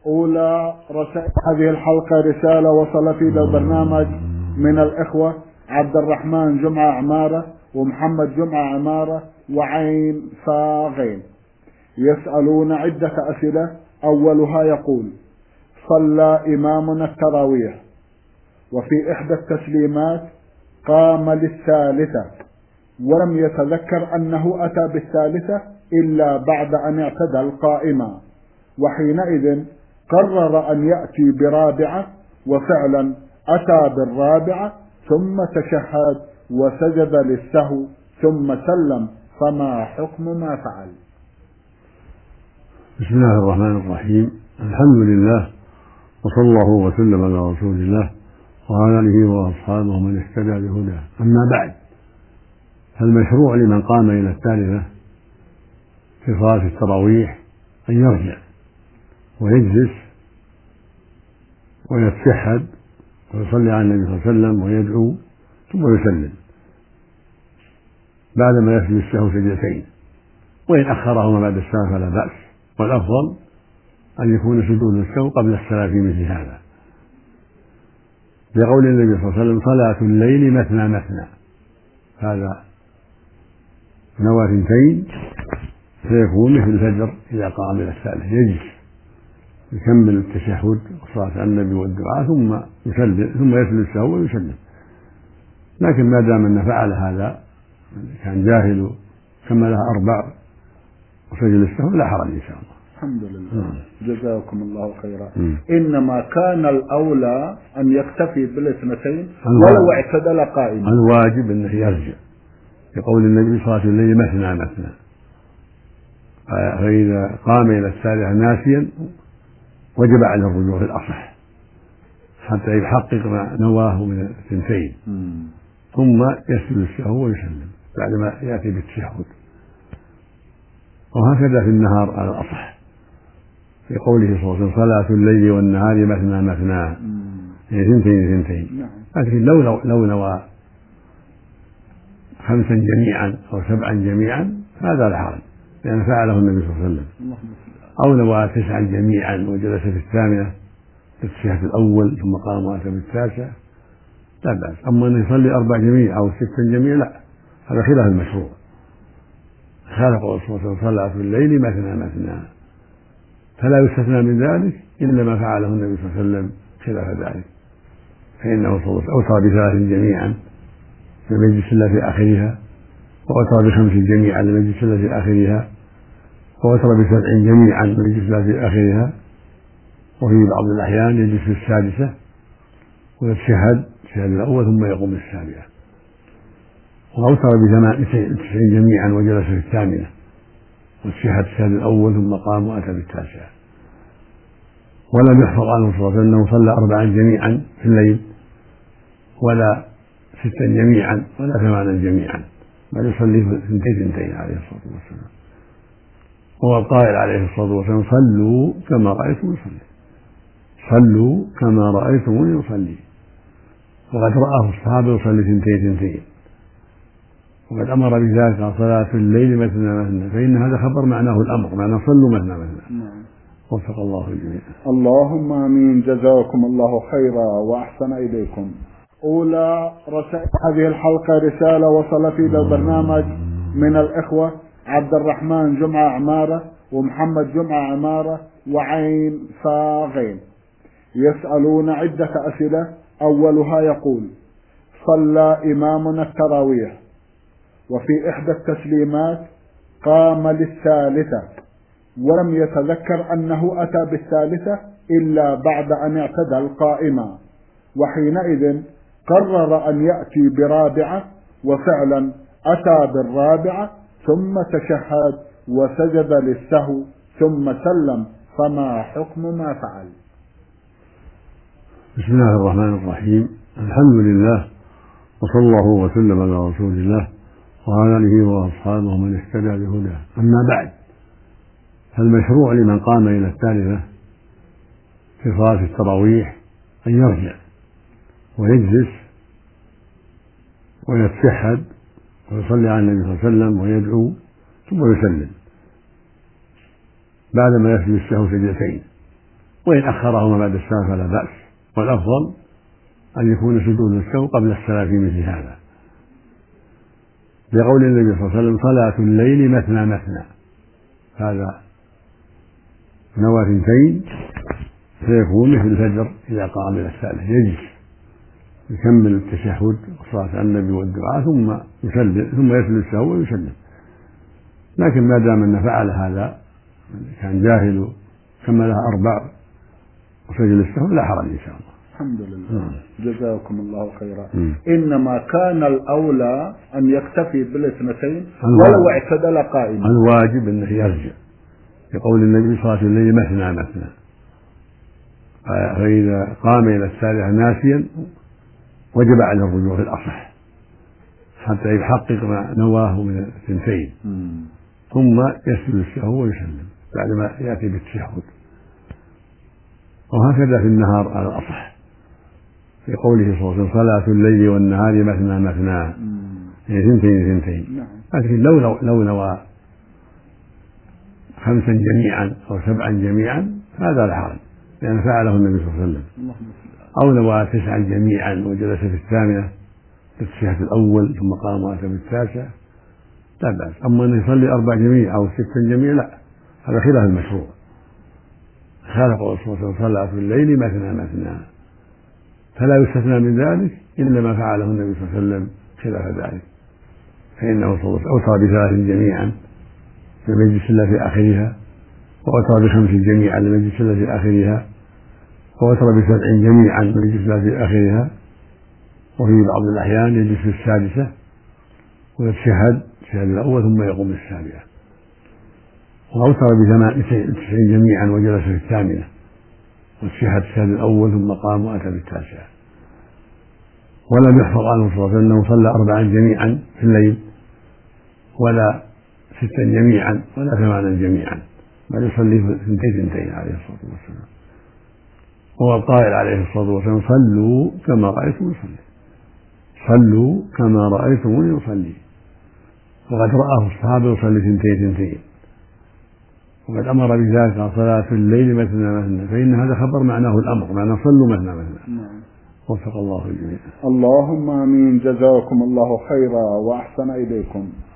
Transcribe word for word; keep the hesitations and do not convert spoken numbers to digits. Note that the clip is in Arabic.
أولى رسائل هذه الحلقة رسالة وصل في البرنامج من الإخوة عبد الرحمن جمعة عمارة ومحمد جمعة عمارة وعين صاغين، يسألون عدة أسئلة. أولها يقول: صلى إمامنا التراويح وفي إحدى التسليمات قام للثالثة ولم يتذكر أنه أتى بالثالثة إلا بعد أن اعتدل قائما، وحينئذ قرر أن يأتي برابعة، وفعلا أتى بالرابعة ثم تشهد وسجد للسهو ثم سلم، فما حكم ما فعل؟ بسم الله الرحمن الرحيم. الحمد لله، وصلى الله وسلم على رسول الله وعلى آله وأصحابه من اهتدى بهداه. أما بعد، فالمشروع لمن قام إلى الثالثة في صلاة التراويح أن يرجع ويجلس ويتشهد ويصلي على النبي صلى الله عليه وسلم ويدعو ثم يسلم بعدما يسجد السهو سجدتين، وإن أخرهما بعد السلام فلا بأس، والأفضل أن يكون سجود السهو قبل الصلاة في مثل هذا، لقول النبي صلى الله عليه وسلم: صلاة الليل مثنى مثنى. هذا نوى ثنتين فيكون مثل الفجر إذا قام إلى الثالث، يجلس يكمل التشهد وصلاة على النبي والدعاء ثم يسلم ثم يسلم السهو ويسلم. لكن ما دام أن فعل هذا كان جاهل كملها أربع وسجد السهو لا حرج إن شاء الله. الحمد لله. م. جزاكم الله خيرا. م. إنما كان الأولى أن يكتفي بالاثنتين ولو اعتدل قائما. الواجب أنه يرجع، يقول النبي: صلاة الليل مثنى مثنى. فإذا قام إلى الثالثة ناسيا وجب على الرجوع في الأصح حتى يحقق ما نواه من الثنتين، ثم يسجد السهو ويسلم بعدما يأتي بالتشهد. وهكذا في النهار على الأصح، في قوله صلى الله عليه وسلم: صلاة الليل والنهار مثنى مثنى، يعني ثنتين ثنتين. لكن لو لو نوى خمسا جميعا أو سبعا جميعا هذا لا حرج، لأن فعله النبي صلى الله عليه وسلم. أو نوى تسعا جميعا وجلس في الثامنة في التشهد الأول ثم قام وأتى بالتاسع لا بأس. أما أن يصلي أربع جميع أو ستا جميع لا، هذا خلاف المشروع. خالف قول صلى الله عليه وسلم: صلاة الليل مثنى مثنى، فلا يستثنى من ذلك إلا ما فعله النبي صلى الله عليه وسلم خلاف ذلك، فإنه صلى الله عليه وسلم أوتر بثلاث جميعا لم يجلس إلا في آخرها، وأوتر بخمس جميعا لم يجلس إلا في آخرها، وأوتر بسبع جميعا لم يجلس إلا في آخرها، وفي بعض الأحيان يجلس في السادسة ويتشهد التشهد الأول ثم يقوم بالسابعة، وأوتر بتسعين جميعا وجلس في الثامنة وتشهد التشهد الأول ثم قام وأتى بالتاسعة. ولم يحفظ عنه صلى الله عليه وسلم أنه صلى أربعا جميعا في الليل ولا ستا جميعا ولا ثمانا جميعا، بل يصلي ثنتين ثنتين عليه الصلاة والسلام. هو القائل عليه الصلاة والسلام: صلوا كما رأيتم يصلي، صلوا كما رأيتم يصلي. وقد رآه الصحابة يصلي ثنتين ثنتين، وقد أمر بذلك: صلاة الليل مثنى مثنى، فإن هذا خبر معناه الأمر، معناه صلوا مثنى مثنى. وفق الله الجميع. اللهم آمين. جزاكم الله خيرا وأحسن إليكم. أولى رسائل هذه الحلقة رسالة وصل في البرنامج من الإخوة عبد الرحمن جمعة عمارة ومحمد جمعة عمارة وعين صاغين، يسألون عدة أسئلة. أولها يقول: صلى إمامنا التراويح وفي إحدى التسليمات قام للثالثة ولم يتذكر أنه أتى بالثالثة إلا بعد أن اعتدل قائما، وحينئذ قرر أن يأتي برابعة، وفعلا أتى بالرابعة ثم تشهد وسجد للسهو ثم سلم، فما حكم ما فعل؟ بسم الله الرحمن الرحيم. الحمد لله، وصلى الله وسلم على رسول الله وعلى آله وأصحابه من اهتدى بهداه. أما بعد، فالمشروع لمن قام إلى الثالثة في صلاة التراويح أن يرجع ويجلس ويتشهد ويصلي على النبي صلى الله عليه وسلم ويدعو ثم يسلم بعدما يسجد السهو سجدتين، وإن أخرهما بعد السلام فلا بأس، والأفضل أن يكون سجود السهو قبل الصلاة في مثل هذا، لقول النبي صلى الله عليه وسلم: صلاة الليل مثنى مثنى. هذا نوى ثنتين فيكون مثل الفجر إذا قام إلى الثالث، يجلس يكمل التشهد والصلاة على النبي والدعاء ثم يسلم، ثم يسجد السهو ويسلم. لكن ما دام أنه فعل هذا كان جاهل كملها أربع وسجد السهو لا حرج إن شاء الله. الحمد لله. جزاكم الله خيرا. إنما كان الأولى أن يكتفي بالاثنتين ولو اعتدل قائما. الواجب أنه يرجع، يقول النبي: صلاة الليل مثنى مثنى. فإذا قام إلى الثالثة ناسيا وجب عليه الرجوع في الأصح حتى يحقق ما نواه من الثنتين، ثم يسجد السهو ويسلم بعدما يأتي بالتشهد. وهكذا في النهار على الأصح، في قوله صلى الله عليه وسلم: صلاة الليل والنهار مثنى مثنى، يعني ثنتين ثنتين. لكن لو لو نوى خمسا جميعا أو سبعا جميعا هذا لا حرج، لأن فعله النبي صلى الله عليه وسلم. أو نوى تسعا جميعا وجلس في الثامنة في التشهد الأول ثم قام وأتى بالتاسع لا بأس. أما أن يصلي أربع جميع أو ستا جميع لا، هذا خلاف المشروع. خالف الرسول صلى الله عليه وسلم: صلاة الليل مثنى مثنى، فلا يستثنى من ذلك إلا ما فعله النبي صلى الله عليه وسلم خلاف ذلك، فإنه صلى الله عليه وسلم أوتر بثلاث جميعا لم يجلس إلا في آخرها، وأوتر بخمس جميعا لم يجلس إلا في آخرها، وأوتر بسبع جميعا لم يجلس إلا في آخرها، وفي بعض الأحيان يجلس في السادسة ويتشهد التشهد الأول ثم يقوم السابعة، وأوتر بتسعين جميعا وجلس في الثامنة وتشهد التشهد الأول ثم قام وأتى بالتاسعة. ولم يحفظ عنه صلى الله عليه وسلم أنه صلى أربعا جميعا في الليل ولا ستا جميعا ولا ثمانا جميعا، بل يصلي ثنتين ثنتين عليه الصلاة والسلام. هو القائل عليه الصلاة والسلام: صلوا كما رأيتم يصلي، صلوا كما رأيتم يصلي. وقد رآه الصحابة يصلي ثنتين ثنتين، وقد أمر بذلك: صلاة الليل مثنى مثنى، فإن هذا خبر معناه الأمر، معناه صلوا مثنى مثنى. وفق الله الجميع. اللهم آمين. جزاكم الله خيرا وأحسن إليكم.